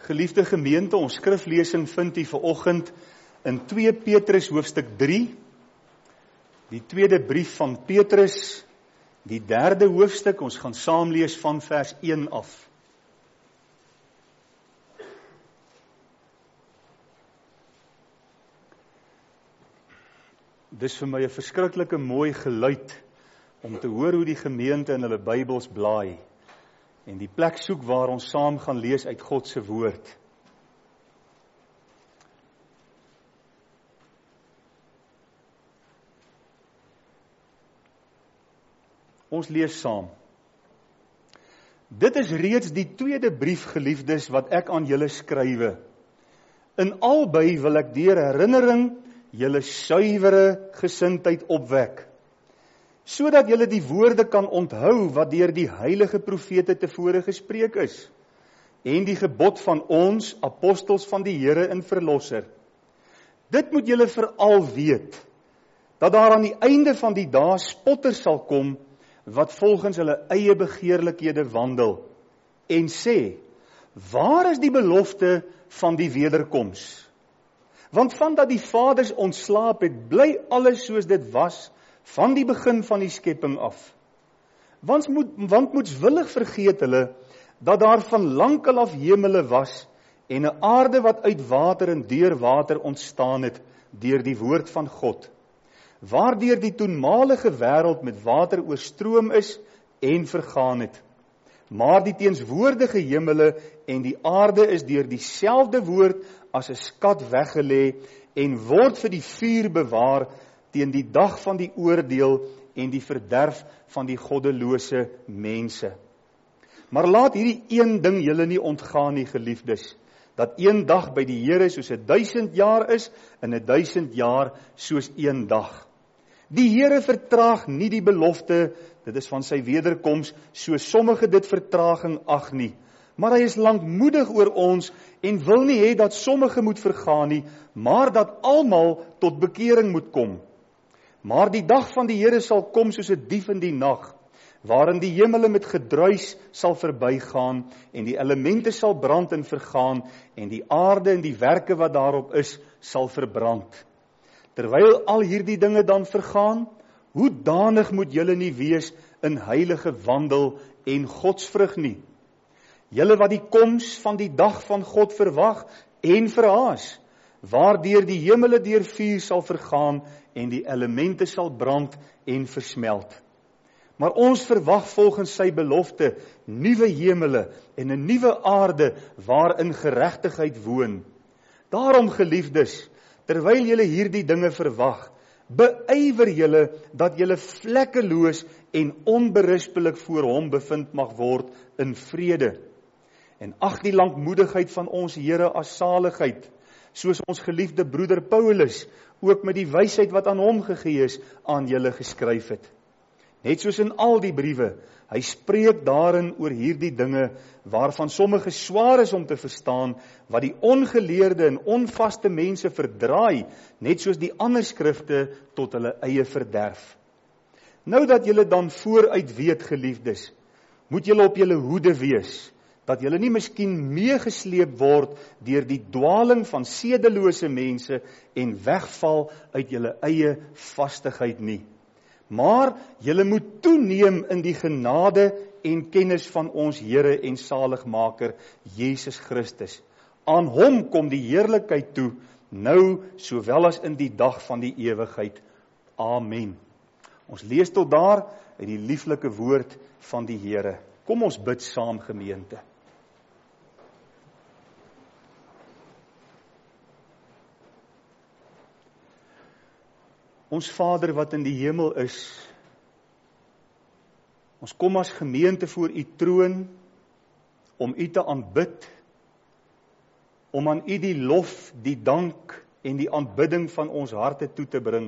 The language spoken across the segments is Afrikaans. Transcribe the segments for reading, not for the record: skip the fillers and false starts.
Geliefde gemeente, ons skriflesing vind u vanoggend in 2 Petrus hoofstuk 3, die tweede brief van Petrus, die derde hoofstuk, ons gaan saam lees van vers 1 af. Dis vir my 'n verskriklike mooi geluid om te hoor hoe die gemeente in hulle Bybels blaai en die plek soek waar ons saam gaan lees uit God se woord. Ons lees saam. Dit is reeds die tweede brief, geliefdes, wat ek aan julle skrywe. In albei wil ek deur herinnering julle suiwere gesindheid opwek, sodat julle die woorde kan onthou wat deur die heilige profete tevore gespreek is, en die gebod van ons, apostels van die Here en Verlosser. Dit moet julle veral weet, dat daar aan die einde van die dae spotters sal kom, wat volgens hulle eie begeerlikhede wandel, en sê, waar is die belofte van die wederkoms? Want vandat die vaders ontslaap het, bly alles soos dit was, van die begin van die skepping af. Want moetswillig vergeet hulle, dat daar van lankal af hemele was, en 'n aarde wat uit water en deur water ontstaan het, deur die woord van God, waardeur die toenmalige wêreld met water oorstroom is en vergaan het. Maar die teenswoordige hemele en die aarde is deur dieselfde woord as 'n skat weggelê en word vir die vuur bewaar teen die dag van die oordeel en die verderf van die goddelose mense. Maar laat hierdie een ding julle nie ontgaan nie, geliefdes, dat een dag by die Here soos 1000 jaar is en 1000 jaar soos een dag. Die Here vertraag nie die belofte, dit is van sy wederkoms, so sommige dit vertraging ag nie. Maar hy is lankmoedig oor ons en wil nie hê dat sommige moet vergaan nie, maar dat almal tot bekering moet kom. Maar die dag van die Here sal kom soos 'n dief in die nag, waarin die hemele met gedruis sal verbygaan en die elemente sal brand en vergaan en die aarde en die werke wat daarop is sal verbrand. Terwyl al hierdie dinge dan vergaan, hoe danig moet julle nie wees in heilige wandel en godsvrug nie. Julle wat die koms van die dag van God verwag en verhaas, waardeur die hemele deur vuur sal vergaan en die elemente sal brand en versmelt. Maar ons verwag volgens sy belofte nuwe hemele en 'n nuwe aarde waarin geregtigheid woon. Daarom, geliefdes, terwyl julle hierdie dinge verwag, beywer julle dat julle vlekkeloos en onberispelik voor hom bevind mag word in vrede. En ag die lankmoedigheid van ons Here as saligheid, soos ons geliefde broeder Paulus ook met die wysheid wat aan hom gegee is aan julle geskryf het. Net soos in al die briewe, hy spreek daarin oor hierdie dinge waarvan sommige swaar is om te verstaan, wat die ongeleerde en onvaste mense verdraai, net soos die ander skrifte tot hulle eie verderf. Nou dat julle dan vooruit weet, geliefdes, moet julle op julle hoede wees, dat julle nie miskien meegesleep word deur die dwaling van sedelose mense en wegval uit julle eie vastigheid nie. Maar julle moet toeneem in die genade en kennis van ons Here en Saligmaker, Jesus Christus. Aan hom kom die heerlikheid toe, nou sowel as in die dag van die ewigheid. Amen. Ons lees tot daar uit die lieflike woord van die Here. Kom ons bid saam, gemeente. Ons Vader wat in die hemel is, ons kom as gemeente voor u troon, om u te aanbid, om aan u die lof, die dank en die aanbidding van ons harte toe te bring.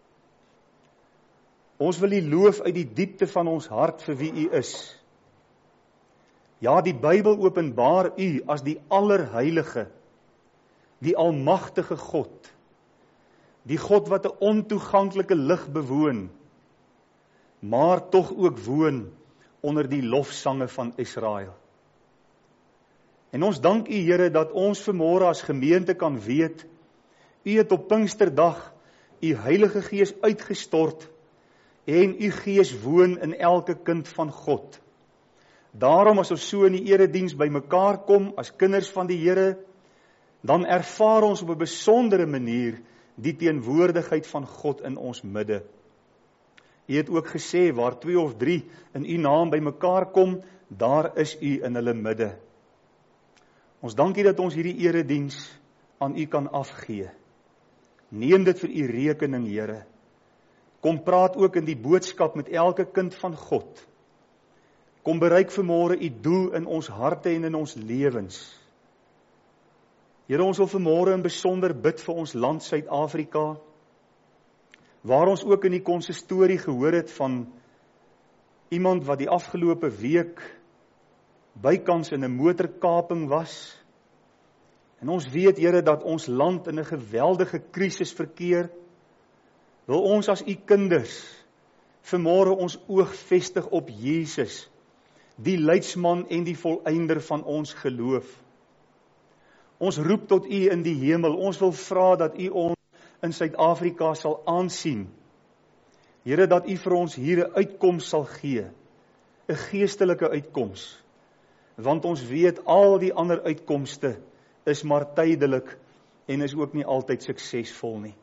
Ons wil u loof uit die diepte van ons hart vir wie u is. Ja, die Bybel openbaar u as die allerheilige, die almagtige God, die God wat 'n ontoeganklike lig bewoon, maar tog ook woon onder die lofsange van Israel. En ons dank U, Here, dat ons vanmôre as gemeente kan weet, U het op Pinksterdag U Heilige Gees uitgestort en U Gees woon in elke kind van God. Daarom as ons so in die erediens by mekaar kom as kinders van die Here, dan ervaar ons op 'n besondere manier die teenwoordigheid van God in ons midde. U het ook gesê, waar 2 of 3 in U naam by mekaar kom, daar is U in hulle midde. Ons dank U dat ons hierdie erediens aan U kan afgee. Neem dit vir U rekening, Here. Kom praat ook in die boodskap met elke kind van God. Kom bereik vanmôre U doel in ons harte en in ons lewens. Here, ons wil vanmôre in besonder bid vir ons land Suid-Afrika, waar ons ook in die konsistorie gehoor het van iemand wat die afgelope week bykans in 'n motorkaping was. En ons weet, Here, dat ons land in 'n geweldige krisis verkeer. Wil ons as U kinders vanmôre ons oog vestig op Jesus, die leidsman en die volëinder van ons geloof. Ons roep tot U in die hemel. Ons wil vra dat U ons in Suid-Afrika sal aansien. Here, dat U vir ons hier 'n uitkoms sal gee, 'n geestelike uitkoms. Want ons weet al die ander uitkomste is maar tydelik en is ook nie altyd suksesvol nie.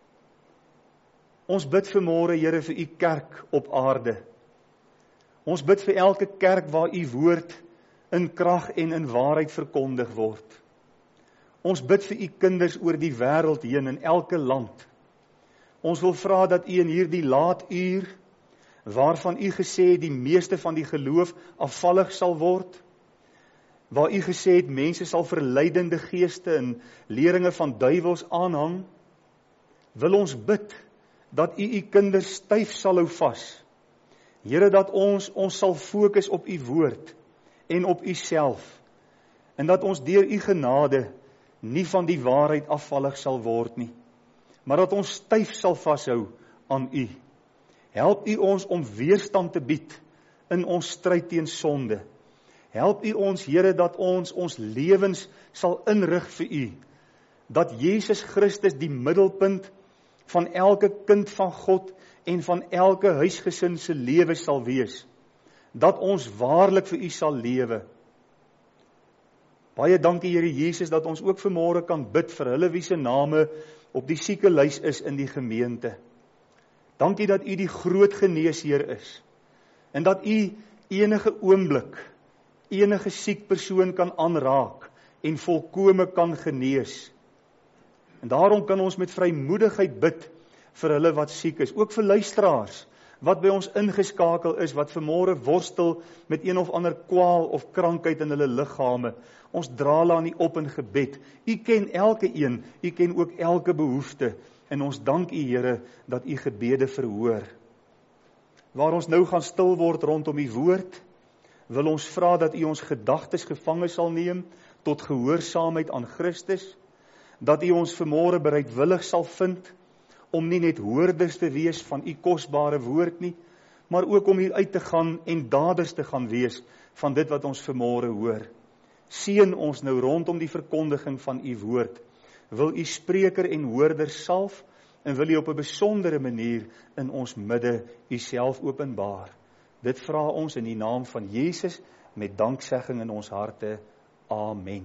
Ons bid vanmôre, Here, vir U kerk op aarde. Ons bid vir elke kerk waar U woord in krag en in waarheid verkondig word. Ons bid vir U kinders oor die wêreld heen in elke land. Ons wil vra dat U in hierdie laat uur, waarvan U gesê het die meeste van die geloof afvallig sal word, waar U gesê het mense sal verleidende geeste en leringe van duiwels aanhang, wil ons bid dat U kinders styf sal hou vas. Here, dat ons sal fokus op U woord en op U self, en dat ons deur U genade nie van die waarheid afvallig sal word nie, maar dat ons styf sal vashou aan U. Help U ons om weerstand te bied in ons stryd teen sonde. Help U ons, Here, dat ons lewens sal inrig vir U, dat Jesus Christus die middelpunt van elke kind van God en van elke huisgesin se lewe sal wees, dat ons waarlik vir U sal lewe. Baie dankie, Here Jesus, dat ons ook vanmôre kan bid vir hulle wie se name op die siekelys is in die gemeente. Dankie dat U die groot geneesheer is, en dat U enige oomblik enige siek persoon kan aanraak en volkome kan genees. En daarom kan ons met vrymoedigheid bid vir hulle wat siek is, ook vir luisteraars wat by ons ingeskakel is, wat vanmôre worstel met een of ander kwaal of krankheid in hulle liggame. Ons dra hulle aan U op in gebed. U ken elke een, U ken ook elke behoefte, en ons dank U, Here, dat U gebede verhoor. Waar ons nou gaan stil word rondom U woord, wil ons vra dat U ons gedagtes gevange sal neem tot gehoorsaamheid aan Christus, dat U ons vanmôre bereidwillig sal vind om nie net hoorders te wees van U kosbare woord nie, maar ook om hier uit te gaan en daders te gaan wees van dit wat ons vanmôre hoor. Seën ons nou rondom die verkondiging van U woord. Wil U spreker en hoorder salf, en wil U op 'n besondere manier in ons midde U self openbaar. Dit vra ons in die naam van Jesus met danksegging in ons harte. Amen.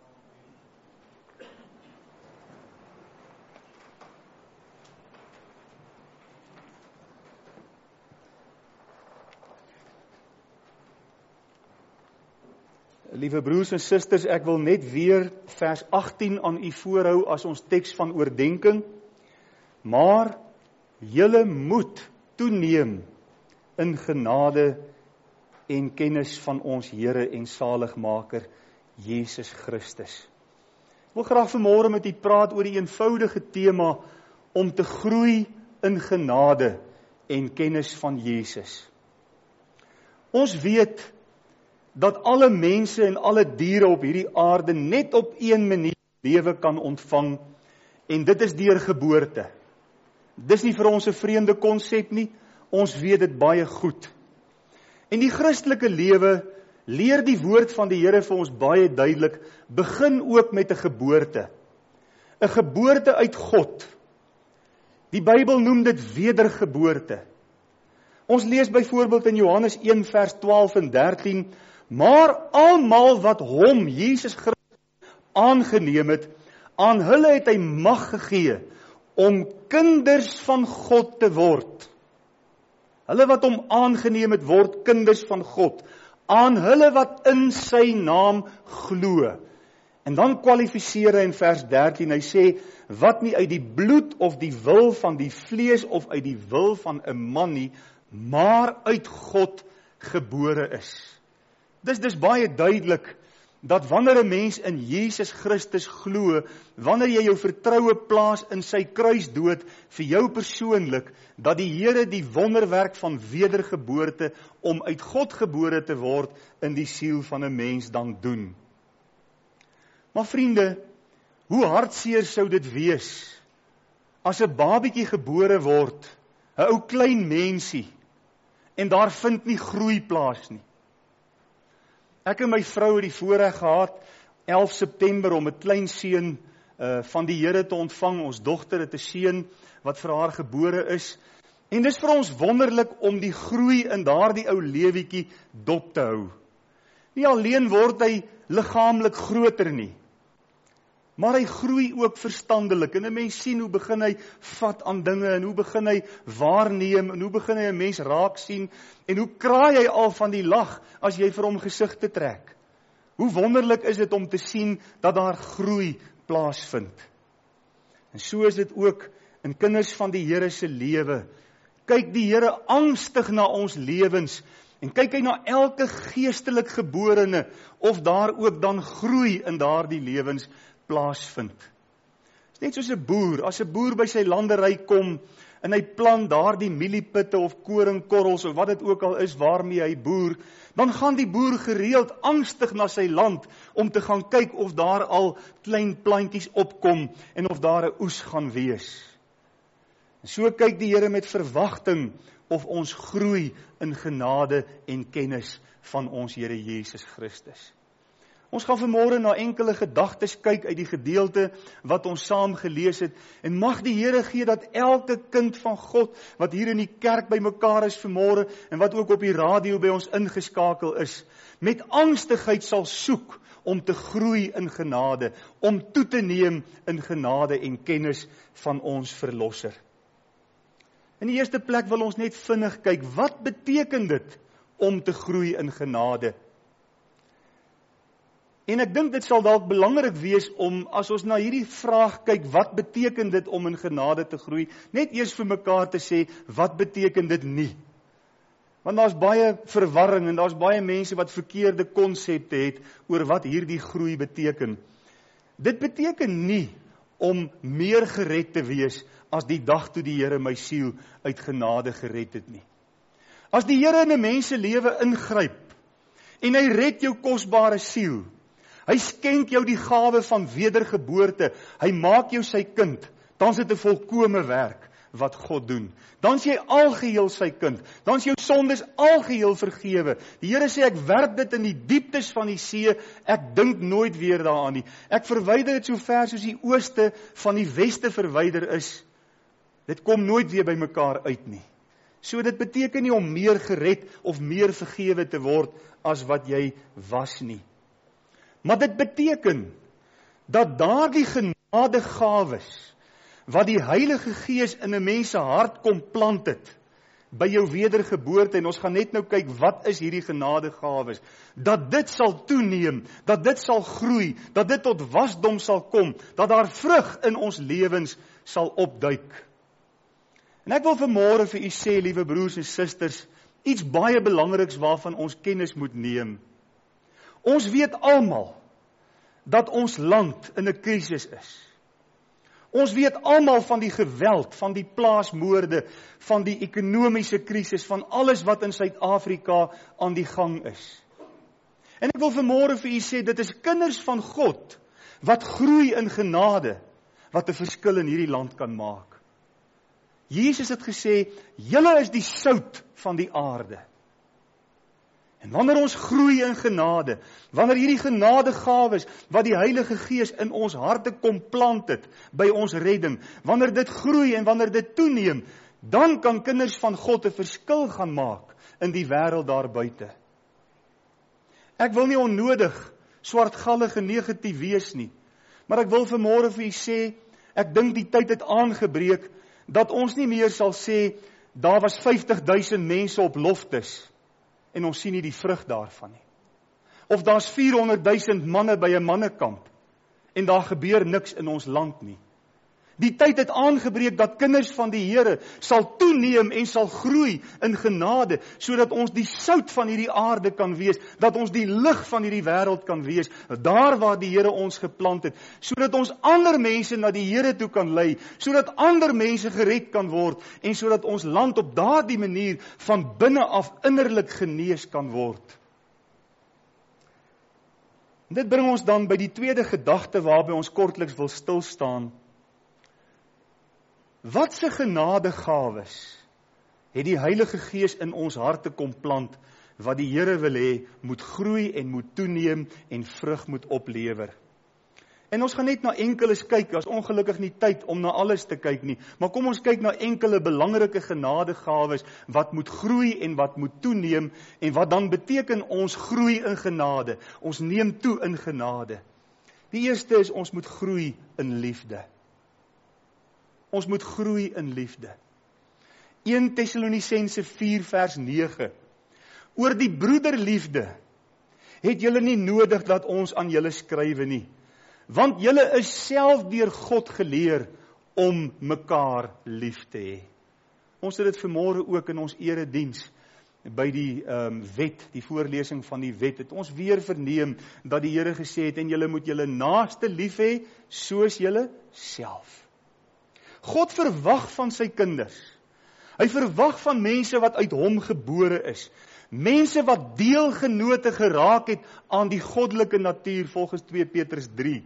Liewe broers en susters, ek wil net weer vers 18 aan u voorhou as ons teks van oordenking. Maar julle moet toeneem in genade en kennis van ons Here en Saligmaker Jesus Christus. Ek wil graag vanmôre met u praat oor die eenvoudige tema om te groei in genade en kennis van Jesus. Ons weet dat alle mense en alle diere op hierdie aarde net op een manier lewe kan ontvang, en dit is deur geboorte. Dis nie vir ons 'n vreemde konsep nie, ons weet dit baie goed. En die Christelike lewe leer die woord van die Here vir ons baie duidelik, begin ook met 'n geboorte. 'n Geboorte uit God. Die Bybel noem dit wedergeboorte. Ons lees byvoorbeeld in Johannes 1 vers 12 en 13, maar almal wat hom, Jesus Christus, aangeneem het, aan hulle het hy mag gegee om kinders van God te word. Hulle wat hom aangeneem het, word kinders van God. Aan hulle wat in sy naam glo. En dan kwalifiseer hy in vers 13, hy sê, wat nie uit die bloed of die wil van die vlees of uit die wil van 'n man nie, maar uit God gebore is. Dis baie duidelik, dat wanneer 'n mens in Jesus Christus glo, wanneer jy jou vertroue plaas in sy kruisdood vir jou persoonlik, dat die Here die wonderwerk van wedergeboorte om uit God gebore te word in die siel van 'n mens dan doen. Maar vriende, hoe hartseer sou dit wees as 'n babietjie gebore word, 'n ou klein mensie, en daar vind nie groei plaas nie. Ek en my vrou het die voorreg gehad, 11 September, om 'n klein seun van die Here te ontvang. Ons dogter het 'n seun wat vir haar gebore is. En dis vir ons wonderlik om die groei in daardie ou lewietjie dop te hou. Nie alleen word hy liggaamlik groter nie, maar hy groei ook verstandelik. En 'n mens sien hoe begin hy vat aan dinge, en hoe begin hy waarneem, en hoe begin hy 'n mens raak sien, en hoe kraai hy al van die lag as jy vir hom gesigte trek. Hoe wonderlik is dit om te sien dat daar groei plaasvind. En so is dit ook in kinders van die Here se lewe. Kyk die Here angstig na ons lewens, en kyk hy na elke geestelik geborene, of daar ook dan groei in daardie lewens plaasvind. Dit is net soos 'n boer, as 'n boer by sy landery kom, en hy plant daardie mieliepitte of koringkorrels, of wat dit ook al is waarmee hy boer, dan gaan die boer gereeld angstig na sy land, om te gaan kyk of daar al klein plantjies opkom, en of daar 'n oes gaan wees. En so kyk die Here met verwagting, of ons groei in genade en kennis van ons Here Jesus Christus. Ons gaan vanmôre na enkele gedagtes kyk uit die gedeelte wat ons saam gelees het, en mag die Here gee dat elke kind van God wat hier in die kerk bymekaar is vanmôre, en wat ook op die radio by ons ingeskakel is, met angstigheid sal soek om te groei in genade, om toe te neem in genade en kennis van ons Verlosser. In die eerste plek wil ons net vinnig kyk, wat beteken dit om te groei in genade? En ek dink dit sal dalk belangrik wees om, as ons na hierdie vraag kyk, wat beteken dit om in genade te groei, net eers vir mekaar te sê, wat beteken dit nie? Want daar's baie verwarring, en daar's baie mense wat verkeerde konsepte het oor wat hierdie groei beteken. Dit beteken nie om meer gered te wees as die dag toe die Here my siel uit genade gered het nie. As die Here in 'n mens se lewe ingryp, en hy red jou kosbare siel, hy skenk jou die gawe van wedergeboorte, hy maak jou sy kind, dan is dit 'n volkome werk wat God doen. Dan is jy algeheel sy kind, dan is jou sondes algeheel vergewe. Die Here sê, ek werp dit in die dieptes van die see, ek dink nooit weer daaraan nie. Ek verwyder dit so ver soos die ooste van die weste verwyder is. Dit kom nooit weer by mekaar uit nie. So dit beteken nie om meer gered of meer vergewe te word as wat jy was nie. Maar dit beteken dat daardie genadegawes wat die Heilige Gees in 'n mens se hart kom plant het by jou wedergeboorte, en ons gaan net nou kyk wat is hierdie genadegawes, dat dit sal toeneem, dat dit sal groei, dat dit tot wasdom sal kom, dat daar vrug in ons lewens sal opduik. En ek wil vanmôre vir u sê, liewe broers en susters, iets baie belangriks waarvan ons kennis moet neem. Ons weet almal dat ons land in 'n krisis is. Ons weet almal van die geweld, van die plaasmoorde, van die ekonomiese krisis, van alles wat in Suid-Afrika aan die gang is. En ek wil vanmôre vir u sê, dit is kinders van God wat groei in genade, wat 'n verskil in hierdie land kan maak. Jesus het gesê, julle is die sout van die aarde. En wanneer ons groei in genade, wanneer hierdie genadegawes wat die Heilige Gees in ons harte kom plant het by ons redding, wanneer dit groei en wanneer dit toeneem, dan kan kinders van God 'n verskil gaan maak in die wêreld daar buite. Ek wil nie onnodig swartgallig en negatief wees nie, maar ek wil vanmôre vir u sê, ek dink die tyd het aangebreek dat ons nie meer sal sê daar was 50.000 mense op Loftus en ons sien nie die vrug daarvan nie. Of daar's 400.000 manne by 'n mannekamp en daar gebeur niks in ons land nie. Die tyd het aangebreek dat kinders van die Here sal toeneem en sal groei in genade, sodat ons die sout van hierdie aarde kan wees, dat ons die lig van hierdie wêreld kan wees, daar waar die Here ons geplant het, sodat ons ander mense na die Here toe kan lei, sodat ander mense gered kan word, en sodat ons land op daardie manier van binne af innerlik genees kan word. Dit bring ons dan by die tweede gedagte waarby ons kortliks wil stil staan. Wat se genadegawes het die Heilige Gees in ons harte kom plant, wat die Here wil hê, moet groei en moet toeneem en vrug moet oplewer. En ons gaan net na enkeles kyk, as ongelukkig nie tyd om na alles te kyk nie, maar kom ons kyk na enkele belangrike genadegawes, wat moet groei en wat moet toeneem, en wat dan beteken ons groei in genade, ons neem toe in genade. Die eerste is, ons moet groei in liefde. Ons moet groei in liefde. 1 Tessalonisense 4 vers 9. Oor die broederliefde het julle nie nodig dat ons aan julle skrywe nie, want julle is self deur God geleer om mekaar lief te hê. Ons het dit vanmôre ook in ons erediens by die wet, die voorlesing van die wet, het ons weer verneem dat die Here gesê het, en julle moet julle naaste lief hê soos julle self. God verwag van sy kinders. Hy verwag van mense wat uit hom gebore is. Mense wat deelgenote geraak het aan die goddelike natuur volgens 2 Petrus 3.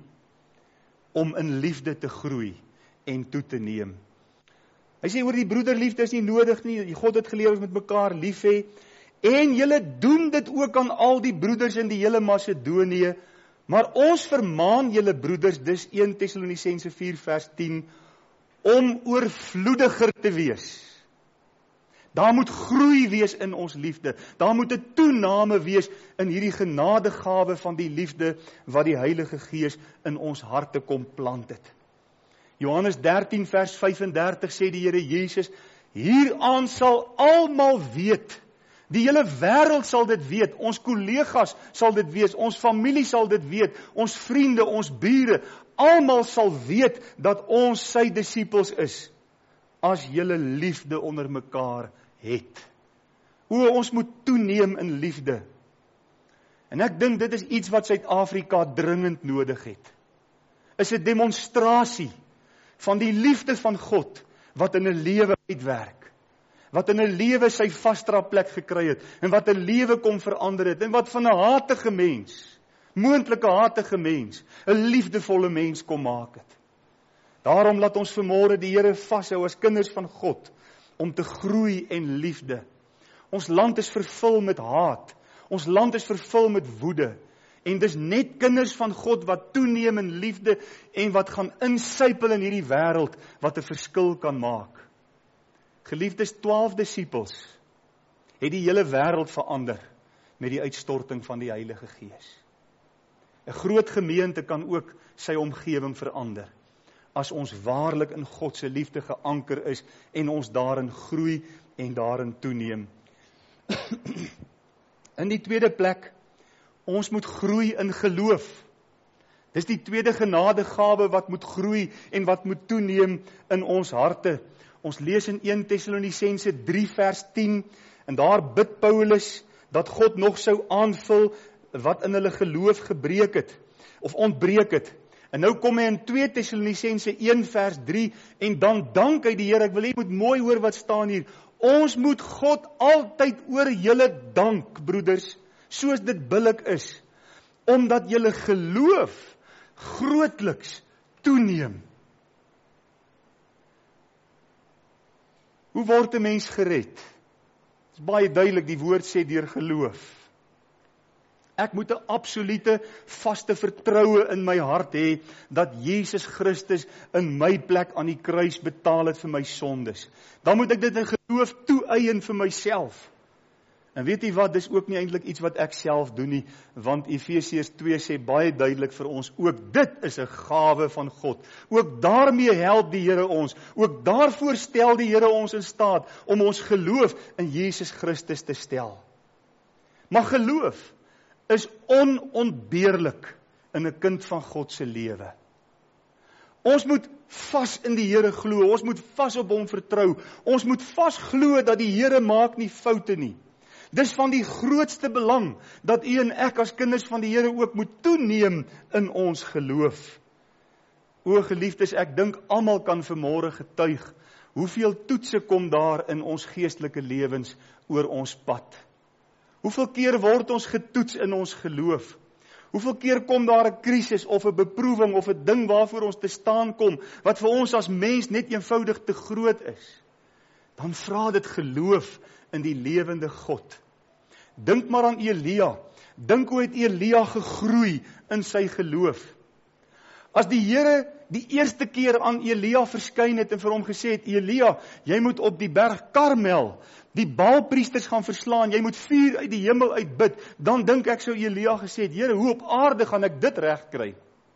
Om in liefde te groei en toe te neem. Hy sê oor die broederliefde is nie nodig nie. God het geleer ons met mekaar lief hê. En julle doen dit ook aan al die broeders in die hele Macedonië. Maar ons vermaan julle broeders, dis 1 Tessalonisense 4 vers 10, om oorvloediger te wees. Daar moet groei wees in ons liefde. Daar moet 'n toename wees in hierdie genadegawe van die liefde wat die Heilige Gees in ons harte kom plant het. Johannes 13 vers 35 sê die Here Jesus, hieraan sal almal weet, die hele wêreld sal dit weet, ons kollegas sal dit weet, ons familie sal dit weet, ons vriende, ons bure, almal sal weet dat ons sy disippels is, as julle liefde onder mekaar het. Ons moet toeneem in liefde. En ek dink dit is iets wat Suid-Afrika dringend nodig het. Is 'n demonstrasie van die liefde van God, wat in 'n lewe uitwerk, wat in 'n lewe sy vasdraplek gekry het, en wat 'n lewe kom verander het, en wat van 'n hatige mens, moontlike hatige mens, 'n liefdevolle mens kom maak het. Daarom laat ons vanmôre die Here vashou as kinders van God, om te groei in liefde. Ons land is vervul met haat, ons land is vervul met woede, en dis net kinders van God wat toeneem in liefde, en wat gaan insypel in hierdie wêreld, wat 'n verskil kan maak. Geliefdes, 12 disippels, het die hele wêreld verander, met die uitstorting van die Heilige Gees. 'n Groot gemeente kan ook sy omgewing verander, as ons waarlik in God se liefde geanker is, en ons daarin groei, en daarin toeneem. In die tweede plek, ons moet groei in geloof. Dis die tweede genadegawe wat moet groei, en wat moet toeneem in ons harte. Ons lees in 1 Tessalonisense 3 vers 10, en daar bid Paulus, dat God nog sou aanvul, wat in hulle geloof gebreek het, of ontbreek het. En nou kom hy in 2 Tessalonisense 1 vers 3, en dan dank hy die Here. Ek wil hê jy moet mooi hoor wat staan hier. Ons moet God altyd oor julle dank, broeders, soos dit billik is, omdat julle geloof grootliks toeneem. Hoe word 'n mens gered? Dit is baie duidelik, die woord sê deur geloof. Ek moet 'n absolute vaste vertroue in my hart hê dat Jesus Christus in my plek aan die kruis betaal het vir my sondes. Dan moet ek dit in geloof toeëien vir myself. En weet jy wat, dis ook nie eintlik iets wat ek self doen nie, want Efesiërs 2 sê baie duidelik vir ons, ook dit is 'n gawe van God. Ook daarmee help die Here ons, ook daarvoor stel die Here ons in staat om ons geloof in Jesus Christus te stel. Maar geloof is onontbeerlik in 'n kind van God se lewe. Ons moet vas in die Here glo, ons moet vas op hom vertrou, ons moet vas glo dat die Here maak nie foute nie. Dis van die grootste belang, dat u en ek as kinders van die Here ook moet toeneem in ons geloof. O geliefdes, ek dink almal kan vanmôre getuig, hoeveel toetse kom daar in ons geestelike lewens oor ons pad. Hoeveel keer word ons getoets in ons geloof? Hoeveel keer kom daar 'n krisis of 'n beproewing of 'n ding waarvoor ons te staan kom, wat vir ons as mens net eenvoudig te groot is? Dan vra dit geloof in die lewende God. Dink maar aan Elia. Dink hoe het Elia gegroei in sy geloof. As die Here die eerste keer aan Elia verskyn het en vir hom gesê het, Elia, jy moet op die berg Karmel die Baalpriesters gaan verslaan, jy moet vuur uit die hemel uitbid, dan dink ek sou Elia gesê het, Here, hoe op aarde gaan ek dit regkry?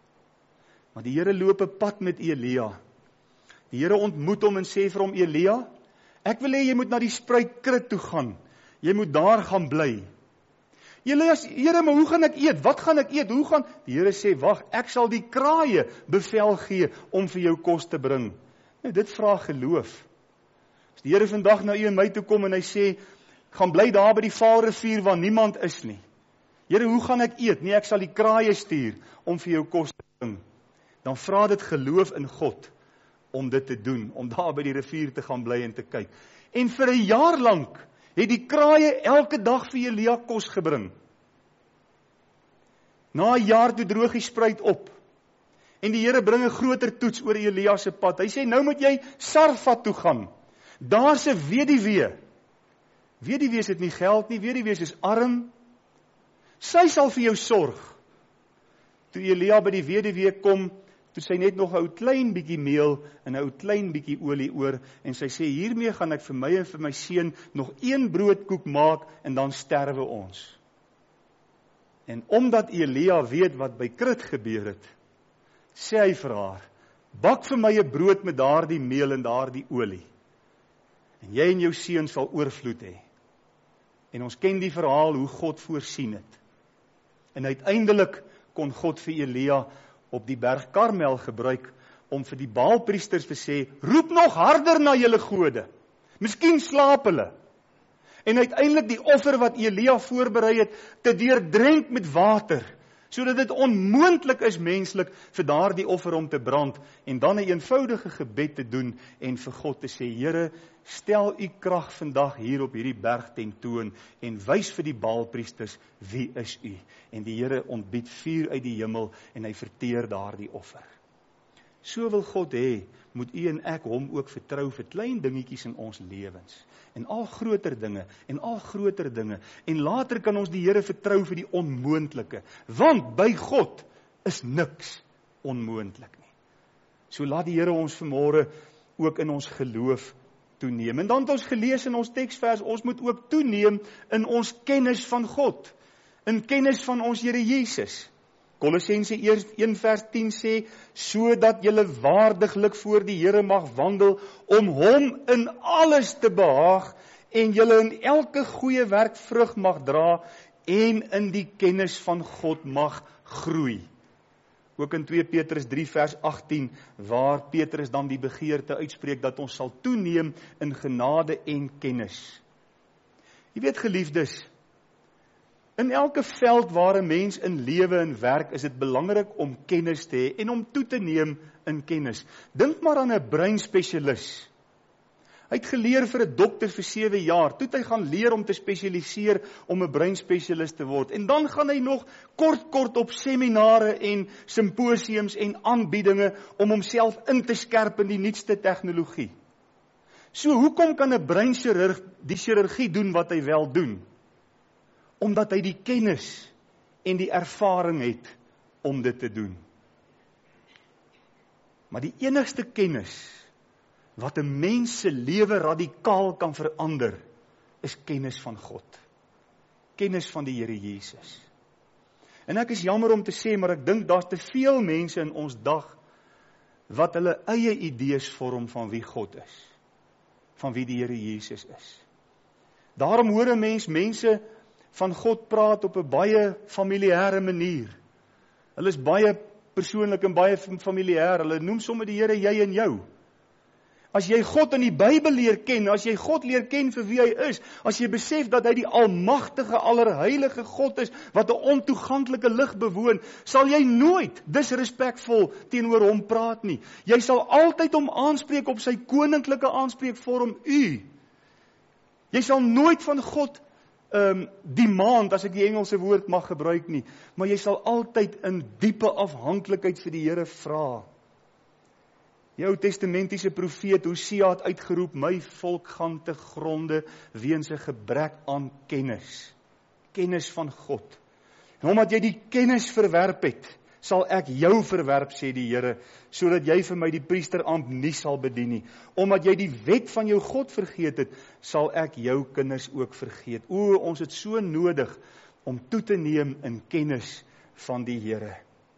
Maar die Here loop 'n pad met Elia. Die Here ontmoet hom en sê vir hom, Elia, ek wil hê jy moet na die spruitkrit toe gaan. Jy moet daar gaan bly. Elia sê, Here, maar hoe gaan ek eet? Wat gaan ek eet? Hoe gaan? Die Here sê, wag, ek sal die kraaie bevel gee om vir jou kos te bring. Nou, dit vra geloof. As die Here vandag na u en my toe kom en hy sê, gaan bly daar by die Vaalrivier waar niemand is nie. Here, hoe gaan ek eet? Nee, ek sal die kraaie stuur om vir jou kos te bring. Dan vra dit geloof in God om dit te doen, om daar by die rivier te gaan bly en te kyk. En vir 'n jaar lank het die kraaie elke dag vir Elia kos gebring. Na 'n jaar toe droog die spruit op. En die Here bring 'n groter toets oor Elia se pad. Hy sê, nou moet jy Sarfat toe gaan. Daar's 'n weduwee. Weduwees het nie geld nie, weduwees is arm. Sy sal vir jou sorg. Toe Elia by die weduwee kom, toe sy net nog 'n ou klein bietjie meel en 'n ou klein bietjie olie oor, en sy sê, hiermee gaan ek vir my en vir my seun nog 1 broodkoek maak, en dan sterwe ons. En omdat Elia weet wat by Krit gebeur het, sê hy vir haar, bak vir my 'n brood met daardie meel en daardie olie, en jy en jou seun sal oorvloed hê. En ons ken die verhaal hoe God voorsien het. En uiteindelik kon God vir Elia op die berg Karmel gebruik om vir die Baalpriesters te sê, roep nog harder na julle gode. Miskien slaap hulle. En uiteindelik die offer wat Elia voorberei het, te deurdrenk met water, sodat dit onmoontlik is menslik vir daardie offer om te brand, en dan 'n eenvoudige gebed te doen en vir God te sê, Here, stel u krag vandag hier op hierdie berg tentoon en wys vir die Baalpriesters wie is u. En die Here ontbied vuur uit die hemel en hy verteer daardie offer. So wil God hê, moet u en ek hom ook vertrou vir klein dingetjies in ons lewens. En al groter dinge, en al groter dinge. En later kan ons die Here vertrou vir die onmoontlike. Want by God is niks onmoontlik nie. So laat die Here ons vanmôre ook in ons geloof toeneem. En dan het ons gelees in ons teksvers, ons moet ook toeneem in ons kennis van God. In kennis van ons Here Jesus. Kolossense 1:10 sê, sodat julle waardiglik voor die Here mag wandel, om hom in alles te behaag, en julle in elke goeie werk vrug mag dra, en in die kennis van God mag groei. Ook in 2 Petrus 3 vers 18, waar Petrus dan die begeerte uitspreek, dat ons sal toeneem in genade en kennis. Jy weet geliefdes, in elke veld waar 'n mens in lewe en werk, is dit belangrik om kennis te hê en om toe te neem in kennis. Dink maar aan 'n breinspesialis. Hy het geleer vir 'n dokter vir 7 jaar, toe het hy gaan leer om te spesialiseer om 'n breinspesialis te word. En dan gaan hy nog kort op seminare en simposiums en aanbiedinge om homself in te skerp in die nuutste tegnologie. So hoekom kan 'n breinchirurg die chirurgie doen wat hy wel doen? Omdat hy die kennis en die ervaring het om dit te doen. Maar die enigste kennis wat 'n mens se lewe radikaal kan verander, is kennis van God. Kennis van die Here Jesus. En ek is jammer om te sê, maar ek dink daar's te veel mense in ons dag wat hulle eie idees vorm van wie God is. Van wie die Here Jesus is. Daarom hoor 'n mens mense van God praat op 'n baie familiêre manier. Hulle is baie persoonlik en baie familiêr. Hulle noem sommer die Here jy en jou. As jy God in die Bybel leer ken, as jy God leer ken vir wie hy is, as jy besef dat hy die almagtige, allerheilige God is, wat 'n ontoeganklike lig bewoon, sal jy nooit disrespekvol teenoor hom praat nie. Jy sal altyd hom aanspreek op sy koninklike aanspreekvorm u. Jy sal nooit van God demand, as ek die Engelse woord mag gebruik nie, maar jy sal altyd in diepe afhanklikheid vir die Here vra. Die Ou Testamentiese profeet Hosea het uitgeroep, my volk gaan te gronde weens 'n gebrek aan kennis. Kennis van God. En omdat jy die kennis verwerp het, sal ek jou verwerp, sê die Here, sodat jy vir my die priesterambt nie sal bedien nie. Omdat jy die wet van jou God vergeet het, sal ek jou kinders ook vergeet. Ons het so nodig om toe te neem in kennis van die Here.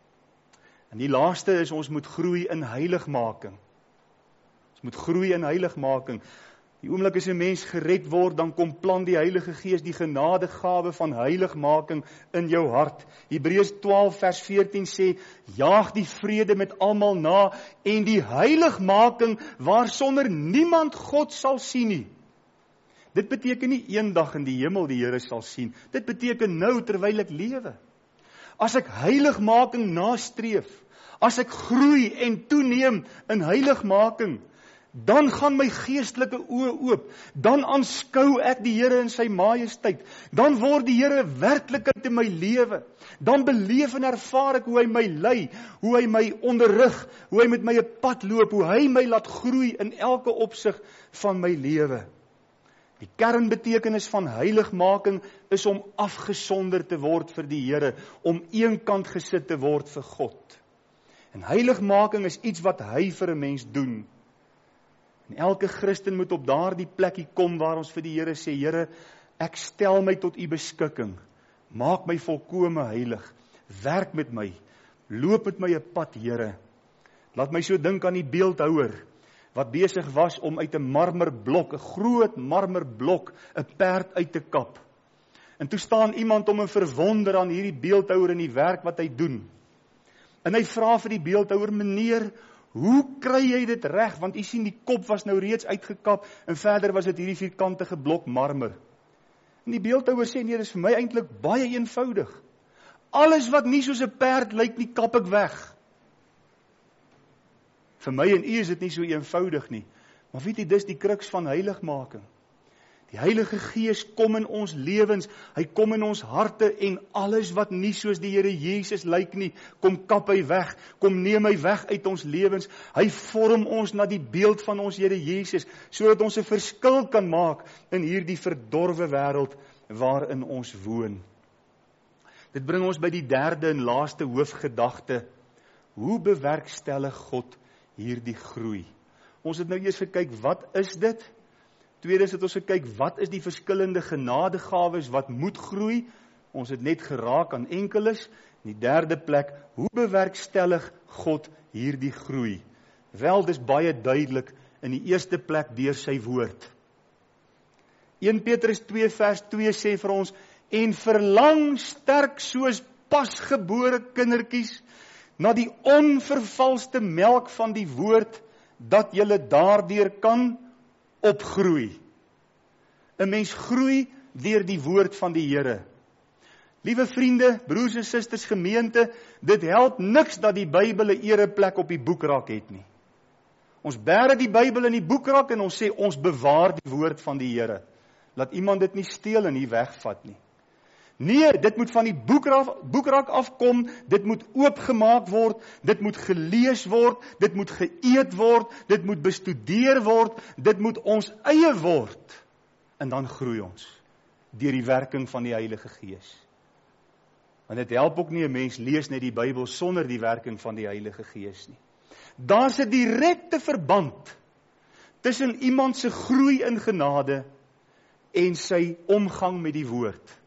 En die laaste is, ons moet groei in heiligmaking. Ons moet groei in heiligmaking. Die oomblik as 'n mens gered word, dan kom plant die Heilige Gees die genadegawe van heiligmaking in jou hart. Hebreërs 12 vers 14 sê, jaag die vrede met almal na en die heiligmaking waarsonder niemand God sal sien nie. Dit beteken nie eendag in die hemel die Here sal sien. Dit beteken nou terwyl ek lewe. As ek heiligmaking nastreef, as ek groei en toeneem in heiligmaking, dan gaan my geestelike oë oop, dan aanskou ek die Here in sy majesteit, dan word die Here werklikheid in my lewe, dan beleef en ervaar ek hoe hy my lei, hoe hy my onderrig, hoe hy met my 'n pad loop, hoe hy my laat groei in elke opsig van my lewe. Die kernbetekenis van heiligmaking is om afgesonder te word vir die Here, om eenkant gesit te word vir God. En heiligmaking is iets wat hy vir 'n mens doen. En elke Christen moet op daardie plekkie kom waar ons vir die Here sê, Here, ek stel my tot u beskikking, maak my volkome heilig, werk met my, loop met my 'n pad, Here. Laat my so dink aan die beeldhouer, wat besig was om uit 'n marmerblok, 'n groot marmerblok, 'n perd uit te kap. En toe staan iemand om 'n verwonder aan hierdie beeldhouer in die werk wat hy doen. En hy vra vir die beeldhouer, meneer, hoe kry jy dit reg? Want u sien die kop was nou reeds uitgekap en verder was dit hierdie vierkantige blok marmer. En die beeldhouer sê, nee, dit is vir my eintlik baie eenvoudig. Alles wat nie soos 'n perd lyk nie, kap ek weg. Vir my en u is dit nie so eenvoudig nie. Maar weet jy, dis die kruks van heiligmaking. Die Heilige Gees kom in ons lewens, hy kom in ons harte en alles wat nie soos die Here Jesus lyk nie, kom kap hy weg, kom neem hy weg uit ons lewens. Hy vorm ons na die beeld van ons Here Jesus, sodat ons 'n verskil kan maak in hierdie verdorwe wêreld waarin ons woon. Dit bring ons by die derde en laaste hoofgedagte. Hoe bewerkstellig God hierdie groei? Ons het nou eers gekyk, wat is dit? Tweedens het ons gekyk, wat is die verskillende genadegawes wat moet groei? Ons het net geraak aan enkeles. In die derde plek, hoe bewerkstellig God hierdie groei? Wel, dis baie duidelik in die eerste plek deur sy woord. 1 Petrus 2 vers 2 sê vir ons, en verlang sterk soos pasgebore kindertjies na die onvervalste melk van die woord, dat julle daardeur kan opgroei. 'n Mens groei deur die woord van die Here. Liewe vriende, broers en susters, gemeente, dit help niks dat die Bybel 'n ereplek op die boekrak het nie. Ons bære die Bybel in die boekrak en ons sê ons bewaar die woord van die Here. Laat iemand dit nie steel en nie wegvat nie. Nee, dit moet van die boekrak afkom, dit moet oopgemaak word, dit moet gelees word, dit moet geëet word, dit moet bestudeer word, dit moet ons eie word. En dan groei ons, deur die werking van die Heilige Gees. Want dit help ook nie 'n mens lees net die Bybel sonder die werking van die Heilige Gees nie. Daar's 'n direkte verband tussen iemand se groei in genade en sy omgang met die woord.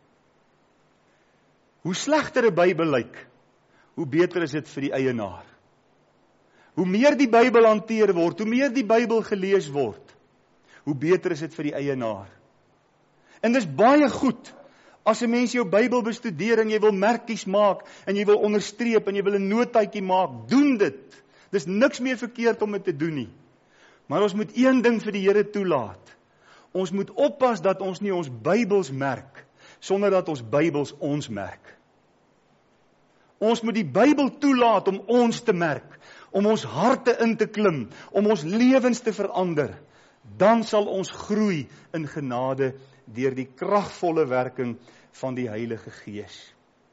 Hoe slegter 'n Bybel lyk, hoe beter is dit vir die eienaar. Hoe meer die Bybel hanteer word, hoe meer die Bybel gelees word, hoe beter is dit vir die eienaar. En dis baie goed, as 'n mens jou Bybel bestudeer en jy wil merkies maak, en jy wil onderstreep, en jy wil 'n notaatjie maak, doen dit. Dis niks meer verkeerd om dit te doen nie. Maar ons moet een ding vir die Here toelaat. Ons moet oppas dat ons nie ons Bybels merk, sonder dat ons Bybels ons merk. Ons moet die Bybel toelaat om ons te merk, om ons harte in te klim, om ons lewens te verander. Dan sal ons groei in genade deur die kragvolle werking van die Heilige Gees.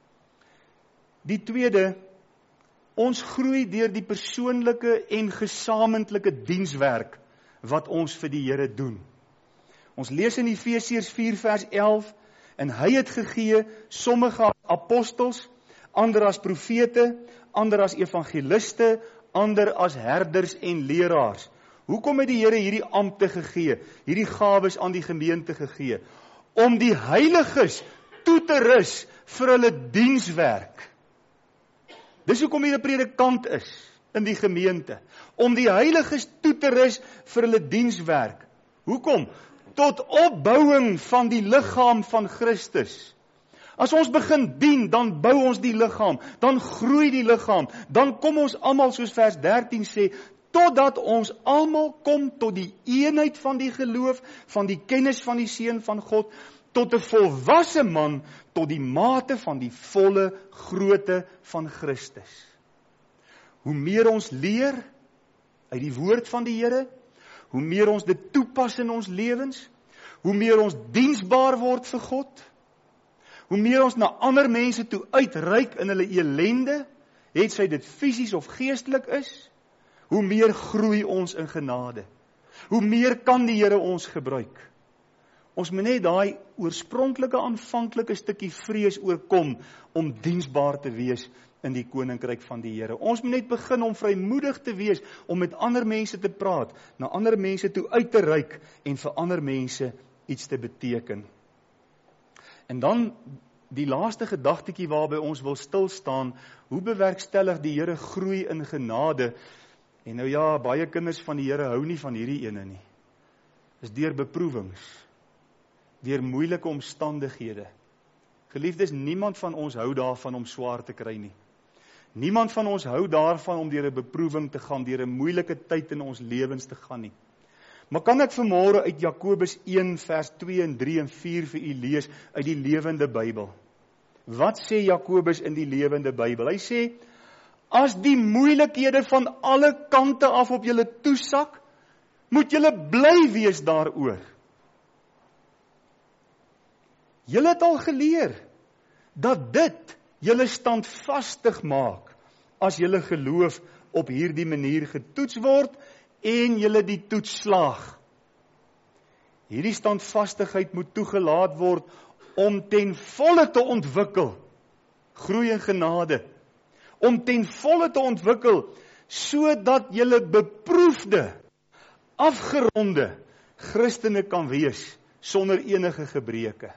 Die tweede, ons groei deur die persoonlike en gesamentlike dienswerk wat ons vir die Here doen. Ons lees in Efesiërs 4 vers 11, en hy het gegee sommige as apostels, ander as profete, ander as evangeliste, ander as herders en leraars. Hoekom het die Here hierdie ampte gegee, hierdie gawes aan die gemeente gegee? Om die heiliges toe te rus vir hulle dienswerk. Dis hoekom hier 'n predikant is in die gemeente. Om die heiliges toe te rus vir hulle dienswerk. Hoekom? Tot opbouing van die liggaam van Christus. As ons begin dien, dan bou ons die liggaam, dan groei die liggaam, dan kom ons almal, soos vers 13 sê, totdat ons almal kom tot die eenheid van die geloof, van die kennis van die Seun van God, tot 'n volwasse man, tot die mate van die volle grootte van Christus. Hoe meer ons leer uit die woord van die Here, hoe meer ons dit toepas in ons lewens, hoe meer ons diensbaar word vir God, hoe meer ons na ander mense toe uitreik in hulle elende, het sy dit fisies of geestelik is, hoe meer groei ons in genade. Hoe meer kan die Here ons gebruik. Ons moet net daai oorspronklike aanvanklike stukkie vrees oorkom om diensbaar te wees in die koninkryk van die Here. Ons moet net begin om vrymoedig te wees, om met ander mense te praat, na ander mense toe uit te reik en vir ander mense iets te beteken. En dan die laaste gedagtetjie waarby ons wil stil staan, hoe bewerkstellig die Here groei in genade? En nou ja, baie kinders van die Here hou nie van hierdie ene nie. Dis deur beproewings, deur moeilike omstandighede. Geliefdes, niemand van ons hou daarvan om swaar te kry nie. Niemand van ons hou daarvan om deur 'n beproewing te gaan, deur 'n moeilike tyd in ons lewens te gaan nie. Maar kan ek vanmôre uit Jakobus 1 vers 2 en 3 en 4 vir u lees uit die Lewende Bybel? Wat sê Jakobus in die Lewende Bybel? Hy sê, as die moeilikhede van alle kante af op julle toesak, moet julle bly wees daaroor. Julle het al geleer dat dit julle standvastig maak as julle geloof op hierdie manier getoets word en julle die toets slaag. Hierdie standvastigheid moet toegelaat word om ten volle te ontwikkel, groei in genade, om ten volle te ontwikkel, sodat julle beproefde, afgeronde Christene kan wees, sonder enige gebreke.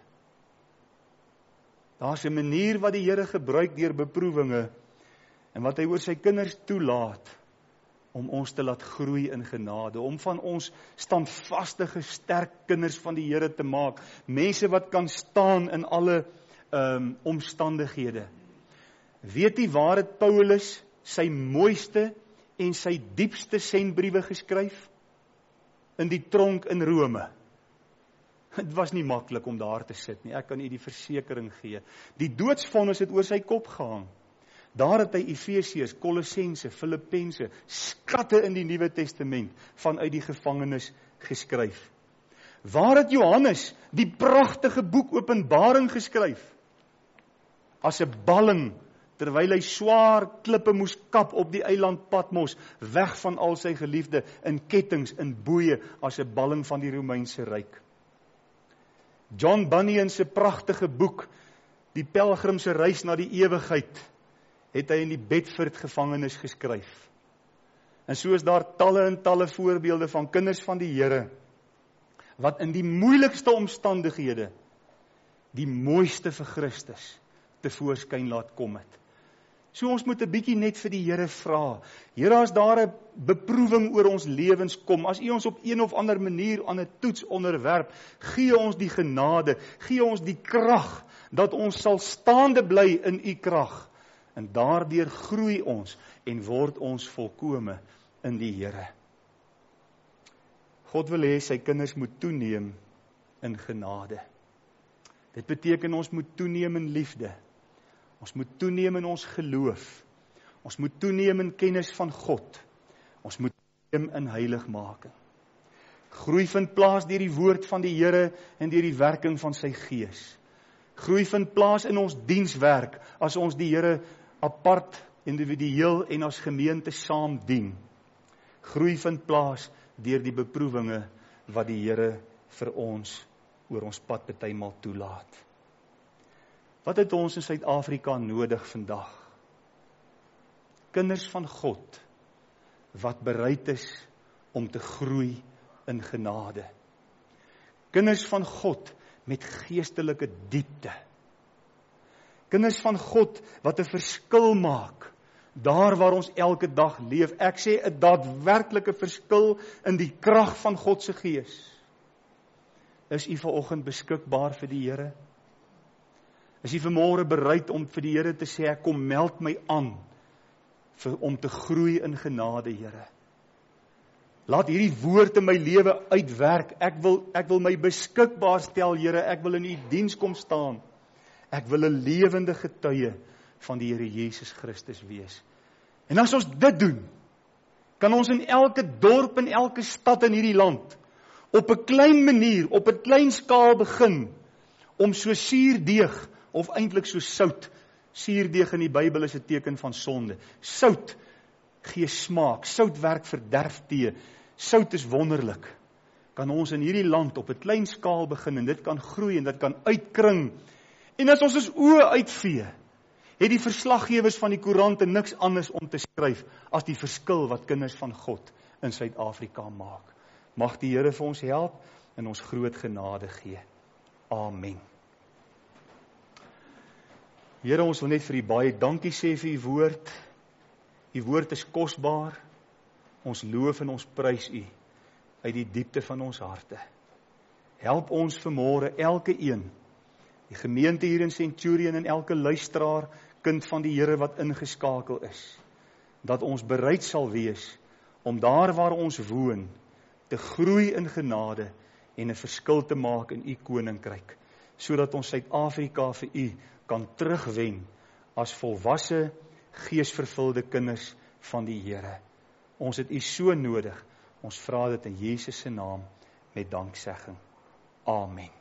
Daar's 'n manier wat die Here gebruik deur beproewinge, en wat hy oor sy kinders toelaat, om ons te laat groei in genade, om van ons standvastige, sterk kinders van die Here te maak, mense wat kan staan in alle omstandighede. Weet u waar het Paulus sy mooiste en sy diepste sendbriewe geskryf? In die tronk in Rome. Het was nie maklik om daar te sit nie, ek kan u die versekering gee. Die doodsvonnis het oor sy kop gehang. Daar het hy Efesiërs, Kolossense, Filippense, skatte in die Nuwe Testament vanuit die gevangenis geskryf. Waar het Johannes die pragtige boek Openbaring geskryf? As 'n balling, terwyl hy swaar klippe moes kap op die eiland Patmos, weg van al sy geliefde, in kettings, in boeie, as 'n balling van die Romeinse ryk. John Bunyan se pragtige boek, die pelgrimse reis na die ewigheid, het hy in die Bedford gevangenis geskryf. En so is daar talle en talle voorbeelde van kinders van die Here, wat in die moeilikste omstandighede, die mooiste vir Christus, tevoorskyn laat kom het. So ons moet 'n bietjie net vir die Here vra. Here, as daar 'n beproewing oor ons lewens kom, as U ons op een of ander manier aan 'n toets onderwerp, gee ons die genade, gee ons die krag, dat ons sal staande bly in U krag, en daardeur groei ons en word ons volkome in die Here. God wil hê sy kinders moet toeneem in genade. Dit beteken ons moet toeneem in liefde. Ons moet toeneem in ons geloof. Ons moet toeneem in kennis van God. Ons moet toeneem in heiligmaking. Groei vind plaas deur die woord van die Here en deur die werking van sy Gees. Groei vind plaas in ons dienswerk, as ons die Here apart, individueel en as gemeente saam dien. Groei vind plaas deur die beproewinge wat die Here vir ons oor ons pad partymal toelaat. Wat het ons in Suid-Afrika nodig vandag? Kinders van God, wat bereid is om te groei in genade. Kinders van God met geestelike diepte. Kinders van God wat 'n verskil maak, daar waar ons elke dag leef. Ek sê 'n daadwerklike verskil in die krag van God se Gees. Is u vanoggend beskikbaar vir die Here? Is u vanmôre bereid om vir die Here te sê, ek kom meld my aan, om te groei in genade, Here? Laat hierdie woord in my lewe uitwerk. Ek wil my beskikbaar stel, Here. Ek wil in u diens kom staan. Ek wil 'n lewende getuie van die Here Jesus Christus wees. En as ons dit doen, kan ons in elke dorp en elke stad in hierdie land op 'n klein manier, op 'n klein skaal begin, om so suurdeeg, of eintlik so sout. Suurdeeg in die Bybel is 'n teken van sonde. Sout gee smaak, sout werk verderf tee. Sout is wonderlik. Kan ons in hierdie land op 'n klein skaal begin, en dit kan groei en dit kan uitkring. En as ons oë uitvee, het die verslaggewers van die koerante niks anders om te skryf as die verskil wat kinders van God in Suid-Afrika maak. Mag die Here vir ons help en ons groot genade gee. Amen. Here, ons wil net vir U baie dankie sê vir U woord. U woord is kosbaar. Ons loof en ons prys U uit die diepte van ons harte. Help ons vanmôre elke een, die gemeente hier in Centurion en elke luisteraar, kind van die Here wat ingeskakel is, dat ons bereid sal wees om daar waar ons woon, te groei in genade en 'n verskil te maak in U koninkryk, sodat ons Suid-Afrika vir U kan terugwen as volwasse, geesvervulde kinders van die Here. Ons het U so nodig. Ons vra dit in Jesus se naam met danksegging. Amen.